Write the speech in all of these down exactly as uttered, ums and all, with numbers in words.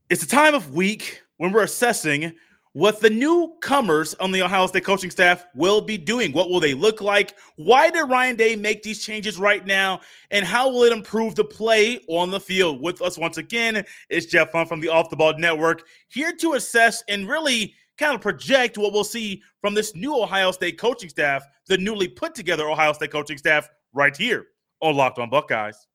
It's a time of week when we're assessing what the newcomers on the Ohio State coaching staff will be doing. What will they look like? Why did Ryan Day make these changes right now? And how will it improve the play on the field? With us once again is Jeff Hunt from the Off the Ball Network, here to assess and really kind of project what we'll see from this new Ohio State coaching staff, the newly put together Ohio State coaching staff, right here on Locked On Buckeyes.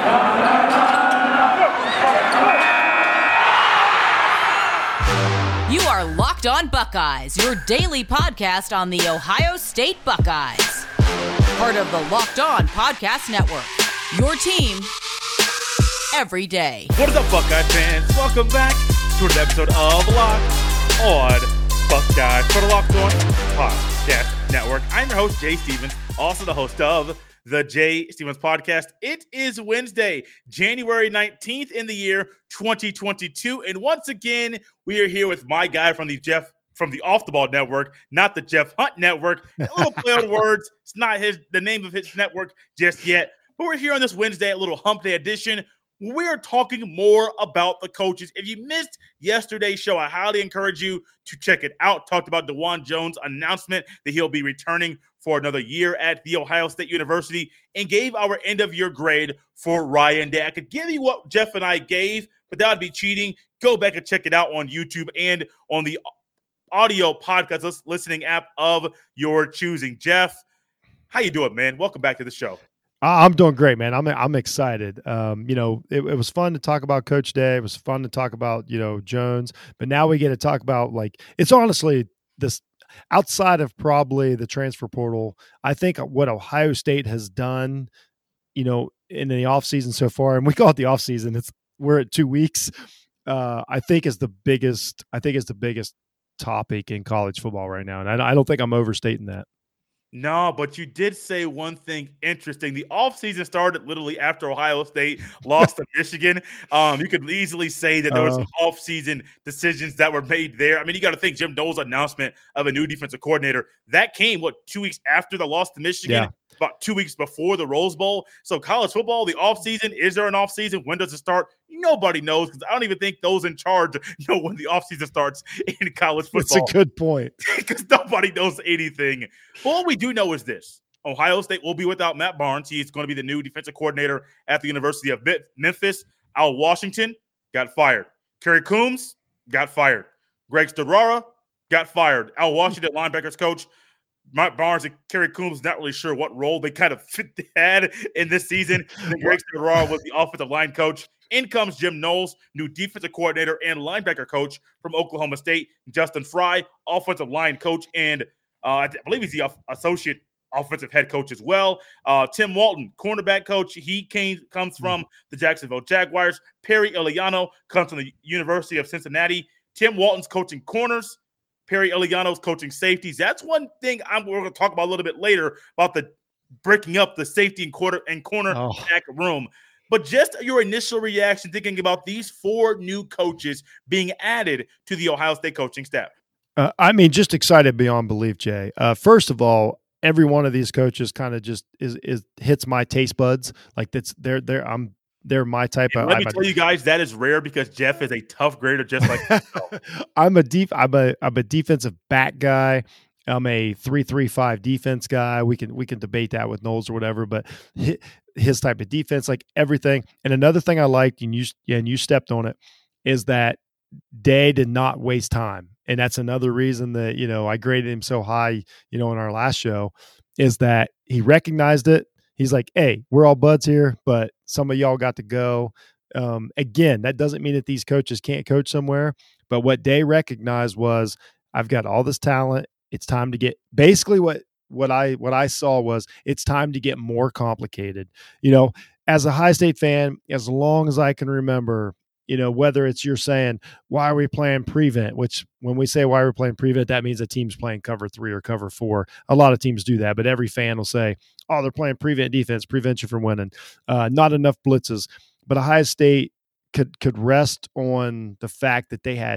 You are Locked On Buckeyes, your daily podcast on the Ohio State Buckeyes. Part of the Locked On Podcast Network, your team every day. What is up, Buckeye fans? Welcome back to an episode of Locked On Buckeyes for the Locked On Podcast Network. I'm your host, Jay Stevens, also the host of the Jay Stevens Podcast. It is Wednesday, January nineteenth in the year twenty twenty-two. And once again, we are here with my guy from the Jeff from the Off the Ball Network, not the Jeff Hunt Network. A little play on words. It's not his the name of his network just yet. But we're here on this Wednesday, a little hump day edition. We are talking more about the coaches. If you missed yesterday's show, I highly encourage you to check it out. Talked about DeJuan Jones' announcement that he'll be returning for another year at The Ohio State University, and gave our end-of-year grade for Ryan Day. I could give you what Jeff and I gave, but that would be cheating. Go back and check it out on YouTube and on the audio podcast listening app of your choosing. Jeff, how you doing, man? Welcome back to the show. I'm doing great, man. I'm I'm excited. Um, you know, it, it was fun to talk about Coach Day. It was fun to talk about, you know, Jones. But now we get to talk about, like, it's honestly this outside of probably the transfer portal. I think what Ohio State has done, you know, in the offseason so far, and we call it the offseason, it's we're at two weeks. Uh, I think is the biggest. I think is the biggest topic in college football right now, and I, I don't think I'm overstating that. No, but you did say one thing interesting. The offseason started literally after Ohio State lost to Michigan. Um, you could easily say that there was uh, some offseason decisions that were made there. I mean, you got to think Jim Knowles' announcement of a new defensive coordinator, that came, what, two weeks after the loss to Michigan? Yeah. About two weeks before the Rose Bowl. So college football, the offseason, is there an offseason? When does it start? Nobody knows, because I don't even think those in charge know when the offseason starts in college football. That's a good point. Because nobody knows anything. But what we do know is this. Ohio State will be without Matt Barnes. He's going to be the new defensive coordinator at the University of Memphis. Al Washington got fired. Kerry Coombs got fired. Greg Sturrara got fired. Al Washington, linebackers coach. Matt Barnes and Kerry Coombs, not really sure what role they kind of had in this season. And then Greg Sturrara was the offensive line coach. In comes Jim Knowles, new defensive coordinator and linebacker coach from Oklahoma State. Justin Fry, offensive line coach, and uh, I believe he's the associate offensive head coach as well. Uh, Tim Walton, cornerback coach. He came comes from the Jacksonville Jaguars. Perry Eliano comes from the University of Cincinnati. Tim Walton's coaching corners. Perry Eliano's coaching safeties. That's one thing I'm, we're going to talk about a little bit later about the breaking up the safety and quarter and corner oh. back room. But just your initial reaction thinking about these four new coaches being added to the Ohio State coaching staff. Uh, I mean, just excited beyond belief, Jay. Uh, first of all, every one of these coaches kind of just is is hits my taste buds. Like that's they're they're I'm they're my type and of. Let me I'm tell a, you guys, that is rare because Jeff is a tough grader, just like myself. I'm a deep. I'm a I'm a defensive back guy. I'm a three three five defense guy. We can we can debate that with Knowles or whatever, but his, his type of defense, like everything. And another thing I liked, and you and you stepped on it, is that Day did not waste time, and that's another reason that you know I graded him so high. You know, in our last show, is that he recognized it. He's like, hey, we're all buds here, but some of y'all got to go. Um, again, that doesn't mean that these coaches can't coach somewhere, but what Day recognized was, I've got all this talent. It's time to get basically what what I what I saw was it's time to get more complicated. You know, as a High State fan, as long as I can remember, you know, whether it's you're saying, why are we playing prevent, which when we say why we're playing prevent, that means a team's playing cover three or cover four. A lot of teams do that, but every fan will say, oh, they're playing prevent defense, prevent you from winning. Uh, not enough blitzes. But Ohio State could could rest on the fact that they had the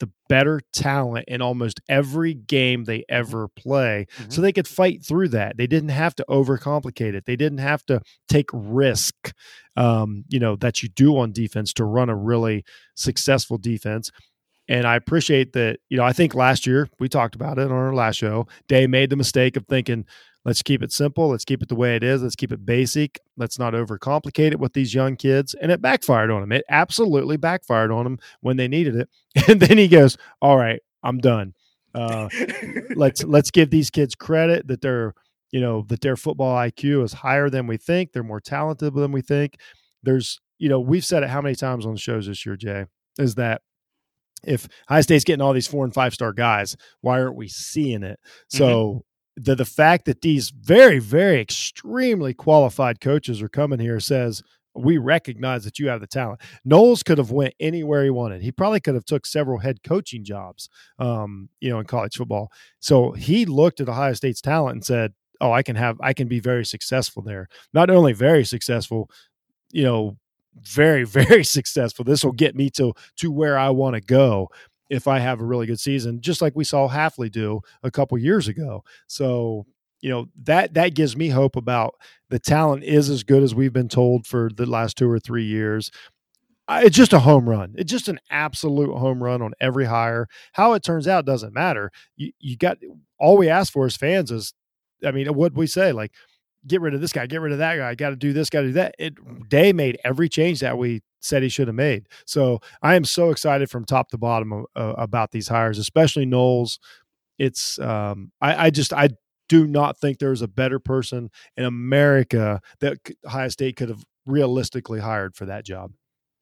the better talent in almost every game they ever play. Mm-hmm. So they could fight through that. They didn't have to overcomplicate it. They didn't have to take risk, um, you know, that you do on defense to run a really successful defense. And I appreciate that, you know, I think last year we talked about it on our last show. Day made the mistake of thinking, let's keep it simple. Let's keep it the way it is. Let's keep it basic. Let's not overcomplicate it with these young kids. And it backfired on him. It absolutely backfired on him when they needed it. And then he goes, all right, I'm done. Uh, let's, let's give these kids credit that they're, you know, that their football I Q is higher than we think. They're more talented than we think. There's, you know, we've said it how many times on the shows this year, Jay, is that if Ohio State's getting all these four and five star guys, why aren't we seeing it? So mm-hmm. the the fact that these very, very extremely qualified coaches are coming here says we recognize that you have the talent. Knowles could have went anywhere he wanted. He probably could have took several head coaching jobs, um, you know, in college football. So he looked at Ohio State's talent and said, "Oh, I can have, I can be very successful there. Not only very successful, you know." very, very successful. This will get me to, to where I want to go if I have a really good season, just like we saw Hafley do a couple years ago. So, you know, that, that gives me hope about the talent is as good as we've been told for the last two or three years. It's just a home run. It's just an absolute home run on every hire. How it turns out doesn't matter. You, you got, all we ask for as fans is, I mean, what we say, like, get rid of this guy, get rid of that guy, got to do this, got to do that. It, Day made every change that we said he should have made. So I am so excited from top to bottom uh, about these hires, especially Knowles. It's um, I, I just, I do not think there's a better person in America that Ohio State could have realistically hired for that job.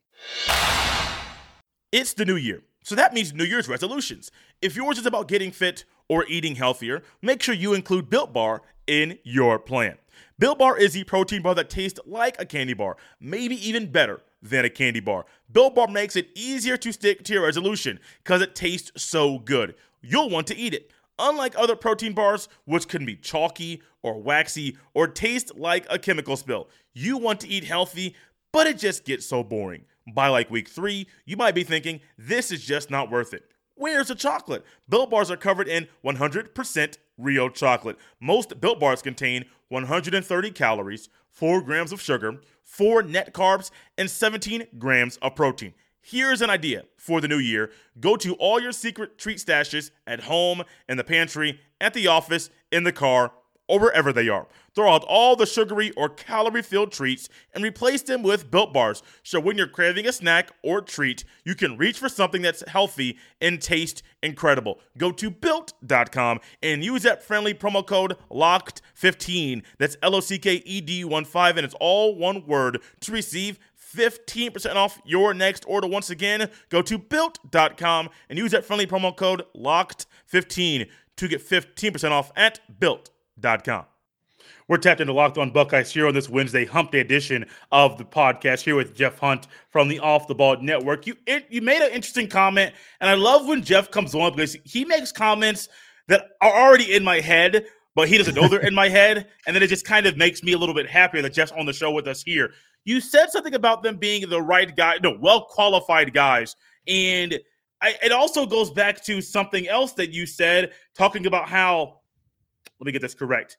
It's the new year, so that means New Year's resolutions. If yours is about getting fit or eating healthier, make sure you include Built Bar in your plan. Built Bar is the protein bar that tastes like a candy bar, maybe even better than a candy bar. Built Bar makes it easier to stick to your resolution because it tastes so good. You'll want to eat it. Unlike other protein bars, which can be chalky or waxy or taste like a chemical spill, you want to eat healthy, but it just gets so boring. By like week three, you might be thinking, this is just not worth it. Where's the chocolate? Built Bars are covered in one hundred percent real chocolate. Most Built Bars contain one hundred thirty calories, four grams of sugar, four net carbs, and seventeen grams of protein. Here's an idea for the new year. Go to all your secret treat stashes at home, in the pantry, at the office, in the car, or wherever they are. Throw out all the sugary or calorie-filled treats and replace them with Built Bars. So when you're craving a snack or treat, you can reach for something that's healthy and taste incredible. Go to built dot com and use that friendly promo code locked fifteen. That's L O C K E D one five, and it's all one word to receive fifteen percent off your next order. Once again, go to built dot com and use that friendly promo code locked fifteen to get fifteen percent off at built dot com. We're tapped into Locked On Buckeyes here on this Wednesday hump day edition of the podcast here with Jeff Hunt from the Off the Ball Network. You it, you made an interesting comment, and I love when Jeff comes on because he makes comments that are already in my head, but he doesn't know they're in my head, and then it just kind of makes me a little bit happier that Jeff's on the show with us here. You said something about them being the right guy, no, well-qualified guys, and I, it also goes back to something else that you said, talking about how, let me get this correct.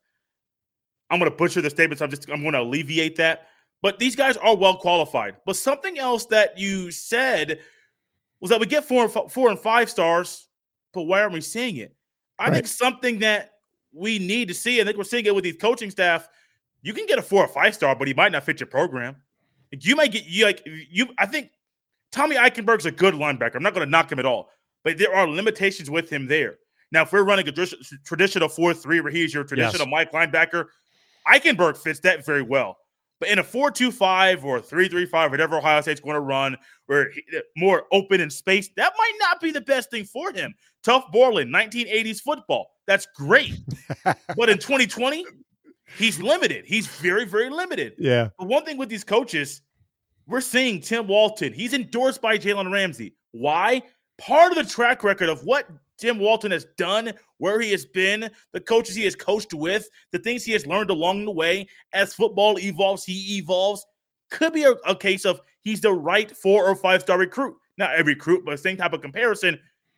I'm going to butcher the statement, so I'm just I'm going to alleviate that. But these guys are well qualified. But something else that you said was that we get four, four and five stars, but why aren't we seeing it? I right. think something that we need to see, I think we're seeing it with these coaching staff. You can get a four or five star, but he might not fit your program. You might get you like you. I think Tommy Eichenberg's a good linebacker. I'm not going to knock him at all, but there are limitations with him there. Now, if we're running a traditional four three where he's your traditional yes. Mike linebacker, Eichenberg fits that very well. But in a four two five or three three five, whatever Ohio State's going to run, where more open in space, that might not be the best thing for him. Tough Borland, nineteen eighties football. That's great. But in twenty twenty, he's limited. He's very, very limited. Yeah. But one thing with these coaches, we're seeing Tim Walton. He's endorsed by Jalen Ramsey. Why? Part of the track record of what Tim Walton has done, where he has been, the coaches he has coached with, the things he has learned along the way, as football evolves, he evolves, could be a, a case of he's the right four or five-star recruit. Not every recruit, but the same type of comparison.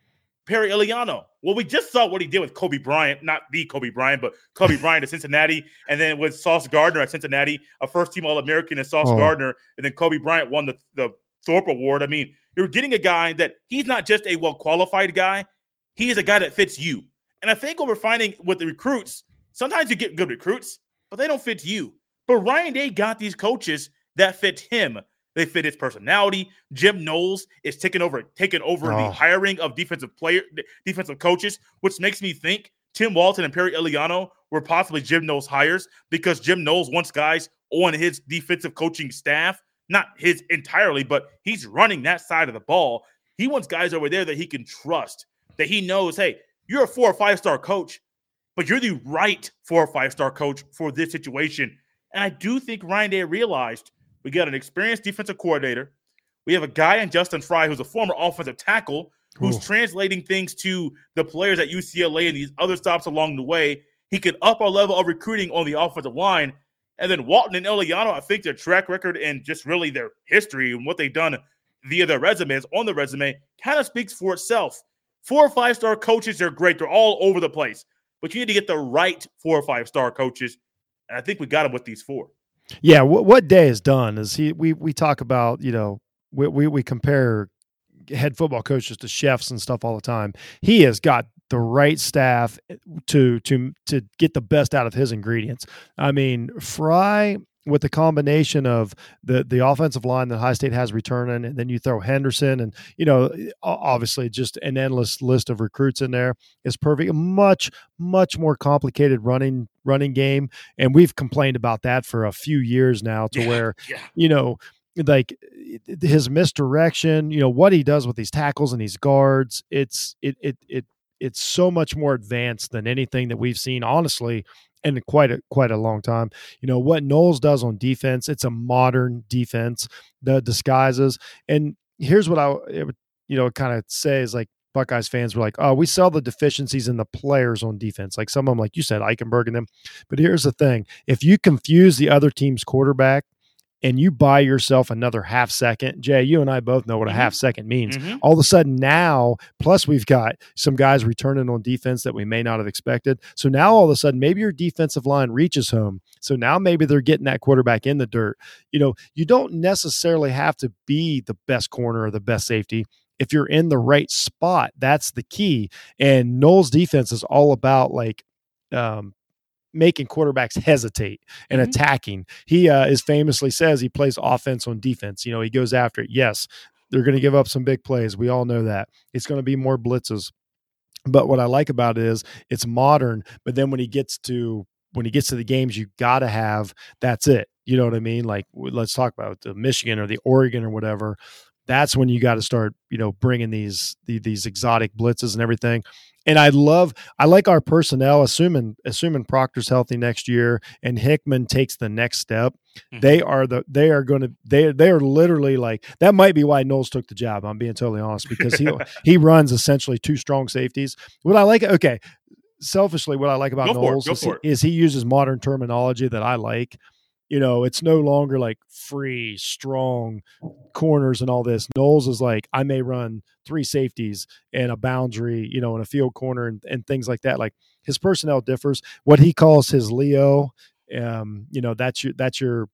Perry Eliano. Well, we just saw what he did with Kobe Bryant, not the Kobe Bryant, but Kobe Bryant at Cincinnati, and then with Sauce Gardner at Cincinnati, a first-team All-American and Sauce oh. Gardner, and then Kobe Bryant won the, the Thorpe Award. I mean, you're getting a guy that he's not just a well-qualified guy. He is a guy that fits you. And I think what we're finding with the recruits, sometimes you get good recruits, but they don't fit you. But Ryan Day got these coaches that fit him. They fit his personality. Jim Knowles is taking over, taking over oh. the hiring of defensive player, defensive coaches, which makes me think Tim Walton and Perry Eliano were possibly Jim Knowles hires because Jim Knowles wants guys on his defensive coaching staff, not his entirely, but he's running that side of the ball. He wants guys over there that he can trust, that he knows, hey, you're a four or five-star coach, but you're the right four or five-star coach for this situation. And I do think Ryan Day realized we got an experienced defensive coordinator. We have a guy in Justin Fry who's a former offensive tackle who's Ooh. translating things to the players at U C L A and these other stops along the way. He could up our level of recruiting on the offensive line. And then Walton and Eliano, I think their track record and just really their history and what they've done via their resumes on the resume kind of speaks for itself. Four or five-star coaches, they're great. They're all over the place. But you need to get the right four or five-star coaches. And I think we got them with these four. Yeah, what, what Day has done is he we we talk about, you know, we, we we compare head football coaches to chefs and stuff all the time. He has got the right staff to to to get the best out of his ingredients. I mean, Fry with the combination of the the offensive line that High State has returning, and then you throw Henderson and, you know, obviously just an endless list of recruits in there is perfect. A much, much more complicated running running game. And we've complained about that for a few years now to yeah, where, yeah. you know, like his misdirection, you know, what he does with these tackles and these guards, it's it it it it's so much more advanced than anything that we've seen, honestly, in quite a quite a long time. You know, what Knowles does on defense, it's a modern defense, the disguises. And here's what I would, you know, kind of say is like Buckeyes fans were like, oh, we saw the deficiencies in the players on defense. Like some of them, like you said, Eichenberg and them. But here's the thing. If you confuse the other team's quarterback and you buy yourself another half second, Jay, you and I both know what a mm-hmm. half second means. Mm-hmm. All of a sudden now, plus we've got some guys returning on defense that we may not have expected. So now all of a sudden, maybe your defensive line reaches home. So now maybe they're getting that quarterback in the dirt. You know, you don't necessarily have to be the best corner or the best safety. If you're in the right spot, that's the key. And Knowles' defense is all about like, um, making quarterbacks hesitate and mm-hmm. attacking. He uh, is famously says he plays offense on defense. You know, he goes after it. Yes, they're going to give up some big plays. We all know that. It's going to be more blitzes. But what I like about it is it's modern. But then when he gets to when he gets to the games, you got to have that's it. You know what I mean? Like let's talk about the Michigan or the Oregon or whatever. That's when you got to start, you know, bringing these, these these exotic blitzes and everything. And I love, I like our personnel, assuming assuming Proctor's healthy next year and Hickman takes the next step. Mm-hmm. They are the they are going to they they are literally like that. Might be why Knowles took the job. I'm being totally honest because he he runs essentially two strong safeties. What I like, okay, selfishly, what I like about Go Knowles is he, is he uses modern terminology that I like. You know, it's no longer like free, strong corners and all this. Knowles is like, I may run three safeties and a boundary, you know, and a field corner and, and things like that. Like his personnel differs. What he calls his Leo, um, you know, that's your, that's your,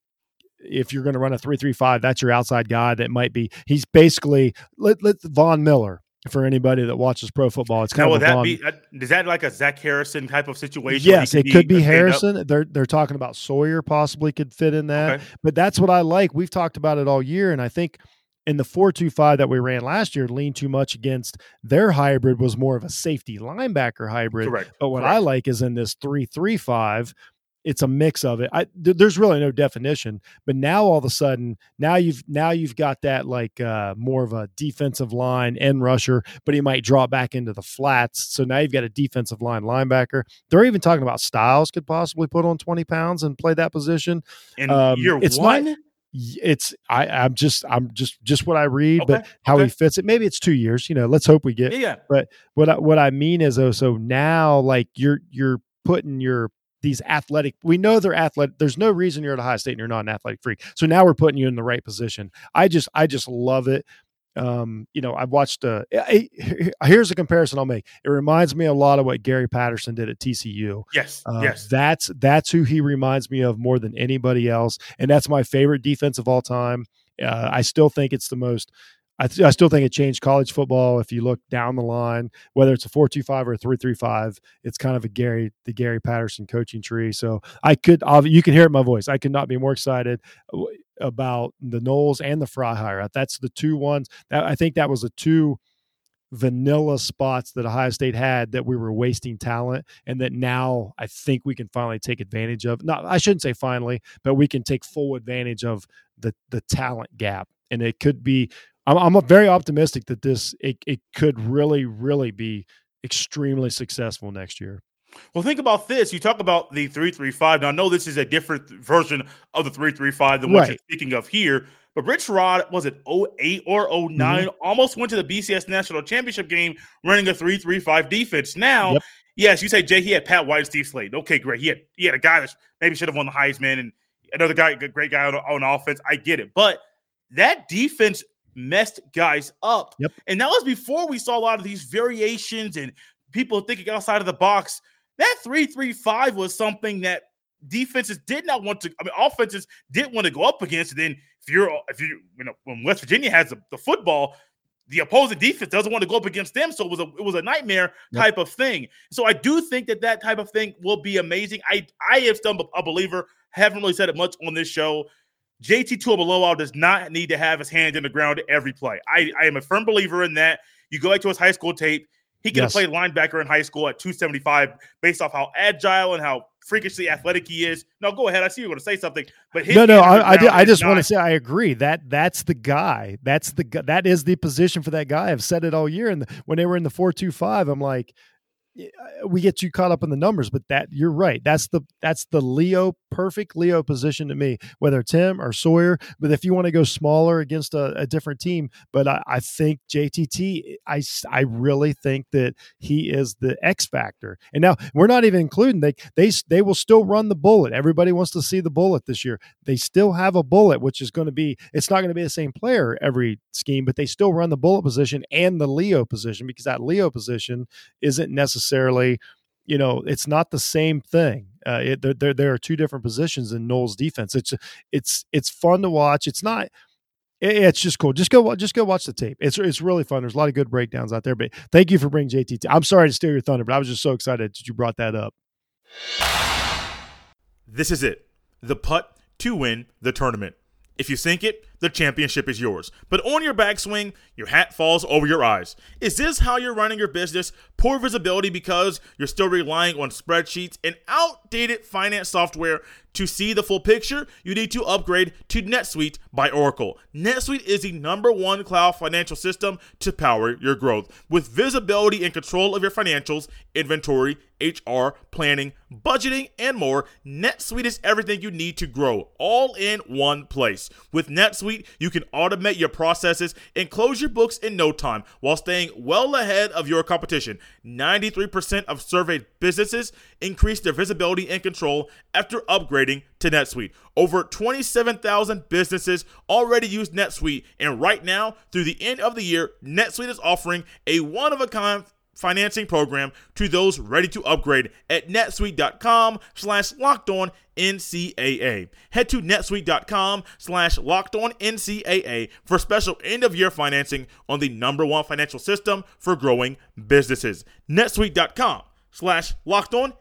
if you're going to run a three three five, that's your outside guy that might be, he's basically, let, let Von Miller. For anybody that watches pro football, it's kind now, of will that Von, be is that like a Zach Harrison type of situation? Yes, it could be Harrison. They're they're talking about Sawyer possibly could fit in that, okay. But that's what I like. We've talked about it all year, and I think in the four two five that we ran last year, leaned too much against their hybrid was more of a safety linebacker hybrid. Correct. But what Correct. I like is in this three three five. It's a mix of it. I, th- there's really no definition, but now all of a sudden, now you've now you've got that like uh, more of a defensive line end rusher, but he might draw back into the flats. So now you've got a defensive line linebacker. They're even talking about Styles could possibly put on twenty pounds and play that position. And um, year it's one, not, it's I, I'm just I'm just just what I read, okay. but how okay. he fits it. Maybe it's two years. You know, let's hope we get. Yeah. yeah. But what I, what I mean is, oh, so now like you're you're putting your these athletic, we know they're athletic. There's no reason you're at Ohio State and you're not an athletic freak. So now we're putting you in the right position. I just, I just love it. Um, you know, I've watched. Uh, I, here's a comparison I'll make. It reminds me a lot of what Gary Patterson did at T C U. Yes, uh, yes. That's that's who he reminds me of more than anybody else, and that's my favorite defense of all time. Uh, I still think it's the most. I, th- I still think it changed college football. If you look down the line, whether it's a four two five or a three three five, it's kind of a Gary the Gary Patterson coaching tree. So I could, you can hear it in my voice. I could not be more excited about the Noles and the Fry hire. That's the two ones that I think that was the two vanilla spots that Ohio State had that we were wasting talent, and that now I think we can finally take advantage of. Not, I shouldn't say finally, but we can take full advantage of the the talent gap, and it could be. I'm, I'm very optimistic that this it it could really really be extremely successful next year. Well, think about this. You talk about the three three five. Now, I know this is a different version of the three three five than what right. you're speaking of here, but Rich Rod, was it oh eight or oh nine, mm-hmm. almost went to the B C S National Championship game running a three three five defense. Now, yep. yes, you say, Jay, he had Pat White and Steve Slade. Okay, great. He had, he had a guy that maybe should have won the Heisman and another guy, a great guy on, on offense. I get it. But that defense messed guys up. Yep. And that was before we saw a lot of these variations and people thinking outside of the box. That three three five was something that defenses did not want to, I mean, offenses didn't want to go up against. And then if you're, if you, you know, when West Virginia has the, the football, the opposing defense doesn't want to go up against them. So it was a, it was a nightmare yep. type of thing. So I do think that that type of thing will be amazing. I, I am still a believer, haven't really said it much on this show. J T Tuimoloau does not need to have his hand in the ground every play. I, I am a firm believer in that. You go back to his high school tape. He could yes. have played linebacker in high school at two seventy-five based off how agile and how freakishly athletic he is. No, go ahead. I see you're going to say something, but his no, no. I, I, did, I just not- want to say I agree that that's the guy. That's the that is the position for that guy. I've said it all year, and when they were in the four two five, I'm like, we get you caught up in the numbers, but that you're right. That's the that's the Leo perfect Leo position to me, whether it's him or Sawyer. But if you want to go smaller against a, a different team, but I, I think J T T, I, I really think that he is the X factor. And now we're not even including they they they will still run the bullet. Everybody wants to see the bullet this year. They still have a bullet, which is going to be it's not going to be the same player every scheme, but they still run the bullet position and the Leo position because that Leo position isn't necessarily necessarily, you know, it's not the same thing. Uh, it, there, there, there are two different positions in Noles defense. It's, it's, it's fun to watch. It's not, it, it's just cool. Just go, just go watch the tape. It's, it's really fun. There's a lot of good breakdowns out there, but thank you for bringing J T T. I'm sorry to steal your thunder, but I was just so excited that you brought that up. This is it. The putt to win the tournament. If you sink it, the championship is yours. But on your backswing, your hat falls over your eyes. Is this how you're running your business? Poor visibility because you're still relying on spreadsheets and outdated finance software to see the full picture? You need to upgrade to NetSuite by Oracle. NetSuite is the number one cloud financial system to power your growth. With visibility and control of your financials, inventory, H R, planning, budgeting, and more, NetSuite is everything you need to grow, all in one place. With NetSuite, you can automate your processes and close your books in no time while staying well ahead of your competition. ninety-three percent of surveyed businesses increase their visibility and control after upgrading to NetSuite. Over twenty-seven thousand businesses already use NetSuite, and right now, through the end of the year, NetSuite is offering a one-of-a-kind financing program to those ready to upgrade at netsuite.com slash locked on NCAA. Head to netsuite.com slash locked on NCAA for special end of year financing on the number one financial system for growing businesses. netsuite.com slash locked on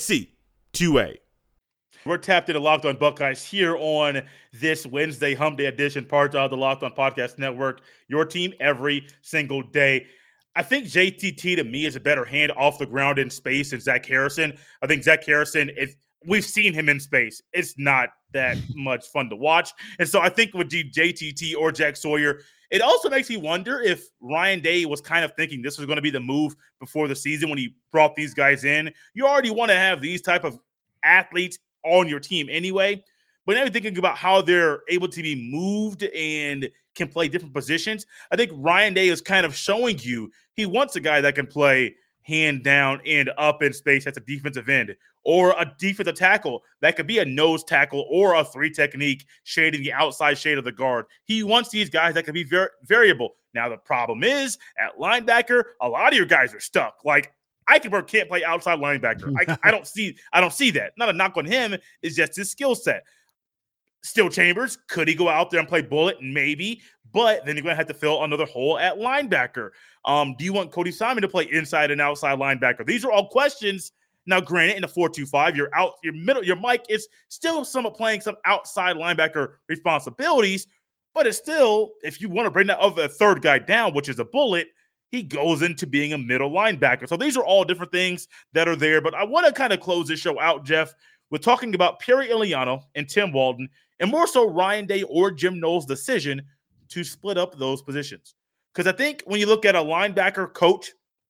NC2A. We're tapped into Locked On Buckeyes here on this Wednesday Hump Day edition, part of the Locked On Podcast Network, your team every single day. I think J T T to me is a better hand off the ground in space than Zach Harrison. I think Zach Harrison, is, we've seen him in space. It's not that much fun to watch. And so I think with J T T or Jack Sawyer, it also makes me wonder if Ryan Day was kind of thinking this was going to be the move before the season when he brought these guys in. You already want to have these type of athletes on your team anyway. But now thinking about how they're able to be moved and can play different positions, I think Ryan Day is kind of showing you he wants a guy that can play hand down and up in space as a defensive end or a defensive tackle that could be a nose tackle or a three technique shading the outside shade of the guard. He wants these guys that can be ver- variable. Now, the problem is at linebacker, a lot of your guys are stuck. Like, Eichenberg can't play outside linebacker. I, I don't see I don't see that. Not a knock on him. It's just his skill set. Still Chambers, could he go out there and play bullet? Maybe. But then you're going to have to fill another hole at linebacker. Um, do you want Cody Simon to play inside and outside linebacker? These are all questions. Now, granted, in the four two five, you're out, your middle, your Mike is still somewhat playing some outside linebacker responsibilities, but it's still, if you want to bring that other third guy down, which is a bullet, he goes into being a middle linebacker. So these are all different things that are there. But I want to kind of close this show out, Jeff, with talking about Perry Eliano and Tim Walton, and more so Ryan Day or Jim Knowles' decision to split up those positions. Because I think when you look at a linebacker coach,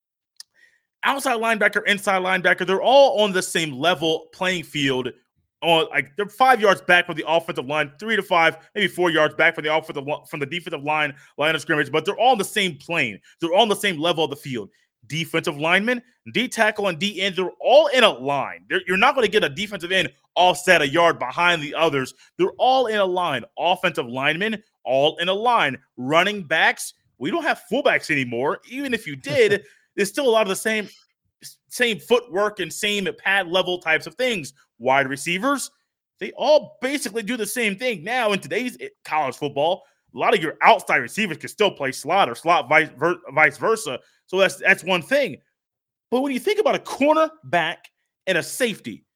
outside linebacker, inside linebacker, they're all on the same level playing field. On like they're five yards back from the offensive line, three to five, maybe four yards back from the offensive from the defensive line, line of scrimmage, but they're all on the same plane. They're all on the same level of the field. Defensive linemen, D tackle, and D end, they're all in a line. They're, you're not going to get a defensive end all set a yard behind the others. They're all in a line. Offensive linemen, all in a line. Running backs, we don't have fullbacks anymore. Even if you did, there's still a lot of the same same footwork and same pad level types of things. Wide receivers, they all basically do the same thing now in today's college football. A lot of your outside receivers can still play slot or slot vice, ver, vice versa. So that's that's one thing. But when you think about a cornerback and a safety,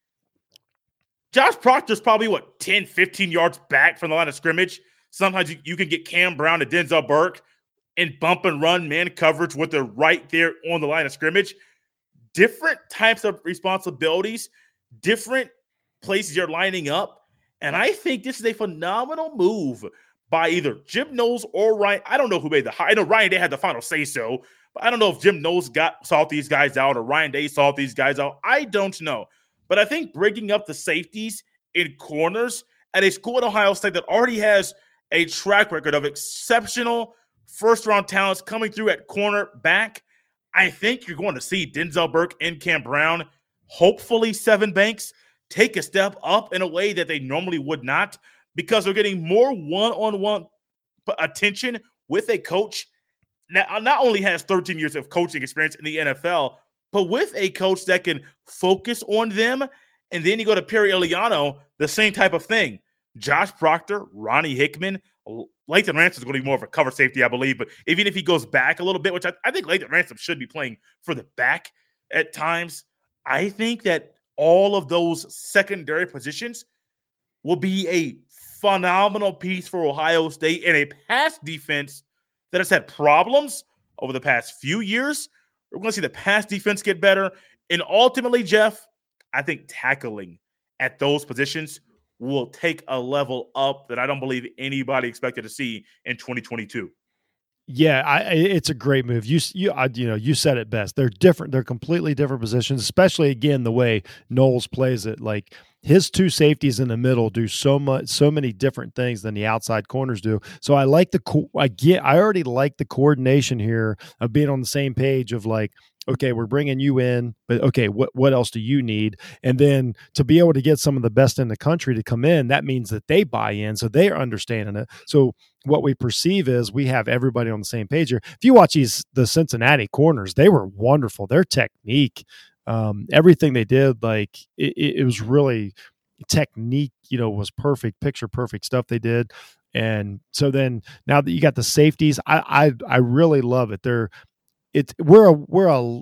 Josh Proctor's probably, what, ten, fifteen yards back from the line of scrimmage. Sometimes you, you can get Cam Brown and Denzel Burke in bump and run man coverage with the right there on the line of scrimmage. Different types of responsibilities, different places you're lining up. And I think this is a phenomenal move by either Jim Knowles or Ryan. I don't know who made the hire. I know Ryan Day had the final say so, but I don't know if Jim Knowles got sought these guys out or Ryan Day sought these guys out. I don't know. But I think breaking up the safeties in corners at a school at Ohio State that already has a track record of exceptional first-round talents coming through at cornerback, I think you're going to see Denzel Burke and Cam Brown, hopefully Sevyn Banks, take a step up in a way that they normally would not, because they're getting more one-on-one attention with a coach that not only has thirteen years of coaching experience in the N F L, but with a coach that can focus on them. And then you go to Perry Eliano, the same type of thing. Josh Proctor, Ronnie Hickman, Lathan Ransom is going to be more of a cover safety, I believe. But even if he goes back a little bit, which I, I think Lathan Ransom should be playing for the back at times, I think that all of those secondary positions will be a phenomenal piece for Ohio State in a pass defense that has had problems over the past few years. We're going to see the pass defense get better. And ultimately, Jeff, I think tackling at those positions will take a level up that I don't believe anybody expected to see in twenty twenty-two. Yeah, I, it's a great move. You you I, you know you said it best. They're different. They're completely different positions. Especially again the way Knowles plays it. Like his two safeties in the middle do so much, so many different things than the outside corners do. So I like the co- I get. I already like the coordination here of being on the same page of like, okay, we're bringing you in, but okay, what what else do you need? And then to be able to get some of the best in the country to come in, that means that they buy in, so they are understanding it. So what we perceive is we have everybody on the same page here. If you watch these the Cincinnati corners, they were wonderful. Their technique, um, everything they did, like it, it was really technique. You know, was perfect, picture perfect stuff they did. And so then now that you got the safeties, I I, I really love it. They're It's we're a we're a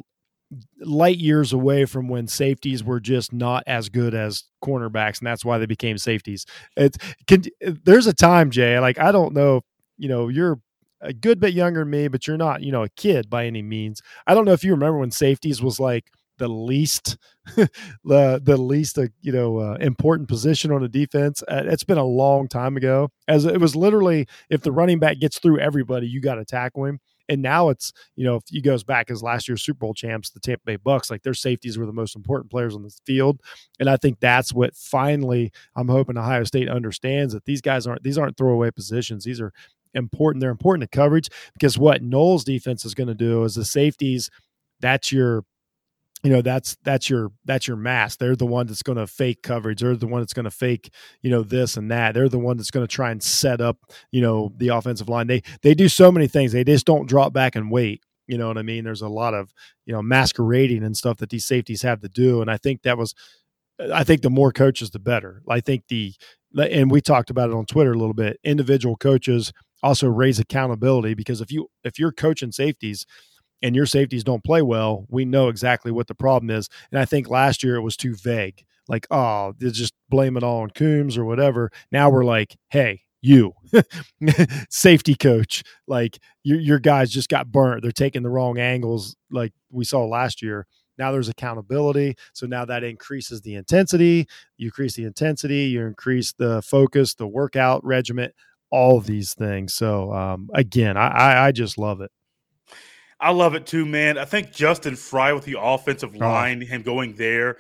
light years away from when safeties were just not as good as cornerbacks, and that's why they became safeties. It's can, there's a time, Jay. Like I don't know, you know, you're a good bit younger than me, but you're not, you know, a kid by any means. I don't know if you remember when safeties was like the least, the the least, uh, you know, uh, important position on a defense. Uh, it's been a long time ago. As it was literally, if the running back gets through everybody, you got to tackle him. And now it's, you know, if he goes back as last year's Super Bowl champs, the Tampa Bay Bucks, like their safeties were the most important players on the field. And I think that's what finally I'm hoping Ohio State understands, that these guys aren't, these aren't throwaway positions. These are important. They're important to coverage, because what Knowles defense is going to do is the safeties, that's your, you know, that's that's your that's your mask. They're the one that's going to fake coverage. They're the one that's going to fake, you know, this and that. They're the one that's going to try and set up, you know, the offensive line. They they do so many things. They just don't drop back and wait. You know what I mean? There's a lot of, you know, masquerading and stuff that these safeties have to do. And I think that was, I think the more coaches, the better. I think the, and we talked about it on Twitter a little bit, individual coaches also raise accountability, because if you, if you're coaching safeties and your safeties don't play well, we know exactly what the problem is. And I think last year it was too vague. Like, oh, they just blame it all on Coombs or whatever. Now we're like, hey, you safety coach, like your, your guys just got burnt. They're taking the wrong angles like we saw last year. Now there's accountability. So now that increases the intensity. You increase the intensity, you increase the focus, the workout regimen, all of these things. So um, again, I, I, I just love it. I love it too, man. I think Justin Frye with the offensive line, oh. him going there,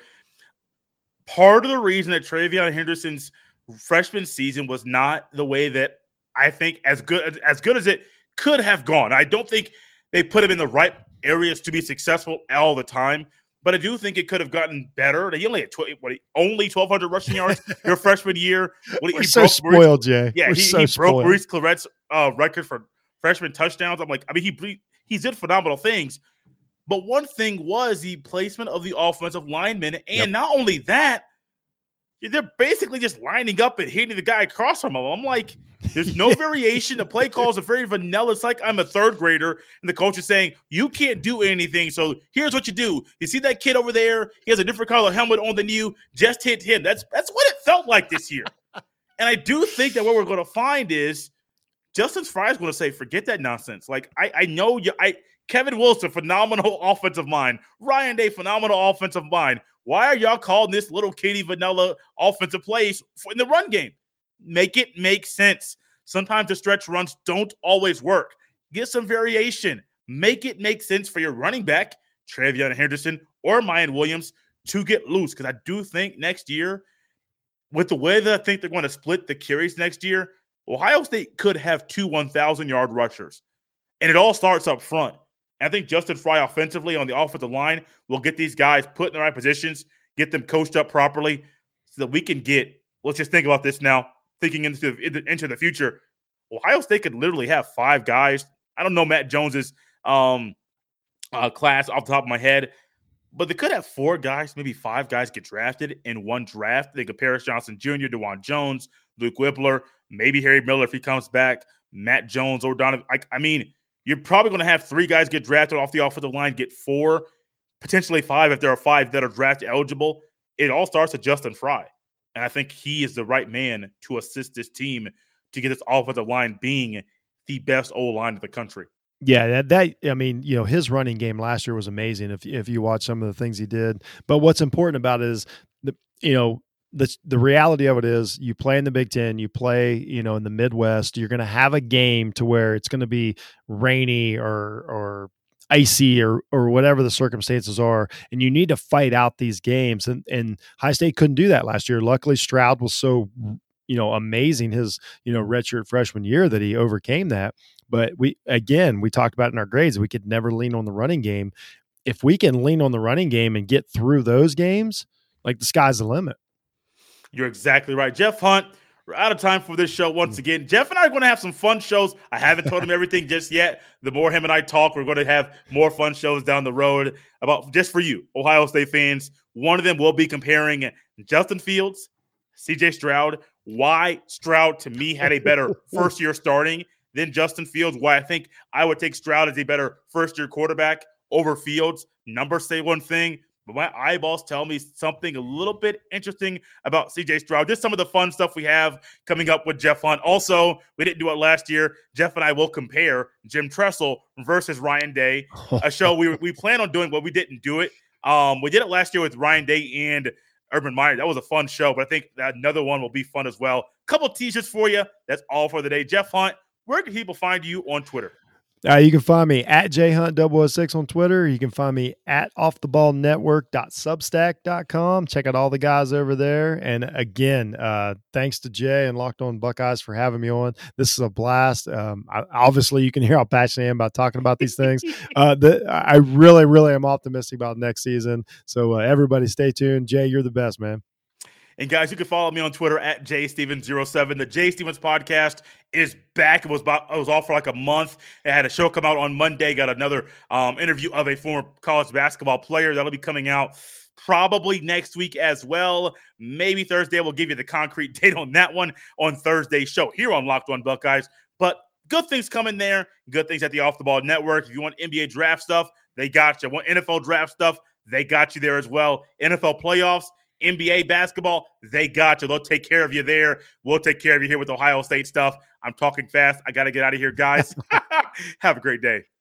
part of the reason that TreVeyon Henderson's freshman season was not the way that I think as good as good as it could have gone. I don't think they put him in the right areas to be successful all the time, but I do think it could have gotten better. He only had tw- what, only twelve hundred rushing yards your freshman year. What, We're he so broke spoiled, Maurice, Jay. Yeah, We're he, so he spoiled. broke Maurice Claret's uh, record for freshman touchdowns. I'm like, I mean, he he did phenomenal things, but one thing was the placement of the offensive linemen, and yep. not only that, they're basically just lining up and hitting the guy across from him. I'm like, there's no variation. The play calls are very vanilla. It's like I'm a third grader, and the coach is saying, you can't do anything, so here's what you do. You see that kid over there? He has a different color helmet on than you. Just hit him. That's that's what it felt like this year. And I do think that what we're going to find is Justin Frye is going to say, forget that nonsense. Like, I, I know you. I Kevin Wilson, phenomenal offensive mind. Ryan Day, phenomenal offensive mind. Why are y'all calling this little kitty vanilla offensive plays for, in the run game? Make it make sense. Sometimes the stretch runs don't always work. Get some variation. Make it make sense for your running back, TreVeyon Henderson or Miyan Williams, to get loose. Because I do think next year, with the way that I think they're going to split the carries next year, Ohio State could have two one thousand-yard rushers. And it all starts up front. I think Justin Frye offensively on the offensive line will get these guys put in the right positions, get them coached up properly so that we can get, let's just think about this now, thinking into, into the future. Ohio State could literally have five guys. I don't know Matt Jones's um, uh, class off the top of my head, but they could have four guys, maybe five guys get drafted in one draft. They could Paris Johnson Junior, DeJuan Jones, Luke Whippler, maybe Harry Miller if he comes back, Matt Jones or Donovan. I, I mean, you're probably going to have three guys get drafted off the offensive line, get four, potentially five if there are five that are draft eligible. It all starts with Justin Frye. And I think he is the right man to assist this team to get this offensive line being the best O-line in the country. Yeah, that, that I mean, you know, his running game last year was amazing if if you watch some of the things he did. But what's important about it is, the you know, the the reality of it is you play in the Big Ten, you play, you know, in the Midwest, you're going to have a game to where it's going to be rainy or or icy or or whatever the circumstances are, and you need to fight out these games. And and High State couldn't do that last year. Luckily, Stroud was so, you know, amazing his, you know, redshirt freshman year that he overcame that. But we, again, we talked about in our grades, we could never lean on the running game. If we can lean on the running game and get through those games, like, the sky's the limit. You're exactly right. Jeff Hunt, we're out of time for this show once again. Jeff and I are going to have some fun shows. I haven't told him everything just yet. The more him and I talk, we're going to have more fun shows down the road about just for you, Ohio State fans. One of them will be comparing Justin Fields, C J Stroud, why Stroud to me had a better first year starting than Justin Fields, why I think I would take Stroud as a better first year quarterback over Fields. Numbers say one thing, but my eyeballs tell me something a little bit interesting about C J Stroud. Just some of the fun stuff we have coming up with Jeff Hunt. Also, we didn't do it last year. Jeff and I will compare Jim Tressel versus Ryan Day, a show we we plan on doing, but we didn't do it. Um, we did it last year with Ryan Day and Urban Meyer. That was a fun show, but I think that another one will be fun as well. Couple t-shirts for you. That's all for the day. Jeff Hunt, where can people find you on Twitter? Uh, you can find me at j hunt double oh six on Twitter. You can find me at off the ball network dot substack dot com. Check out all the guys over there. And again, uh, thanks to Jay and Locked On Buckeyes for having me on. This is a blast. Um, I, obviously, you can hear how passionate I am about talking about these things. Uh, the, I really, really am optimistic about next season. So uh, everybody stay tuned. Jay, you're the best, man. And guys, you can follow me on Twitter at J Stevens zero seven. The Jay Stevens podcast is back. It was about, it was off for like a month. I had a show come out on Monday. Got another um, interview of a former college basketball player that'll be coming out probably next week as well. Maybe Thursday. We'll give you the concrete date on that one on Thursday's show here on Locked On Buckeyes. But good things coming there. Good things at the Off the Ball Network. If you want N B A draft stuff, they got you. Want N F L draft stuff, they got you there as well. N F L playoffs, N B A basketball, they got you. They'll take care of you there. We'll take care of you here with Ohio State stuff. I'm talking fast. I got to get out of here, guys. Have a great day.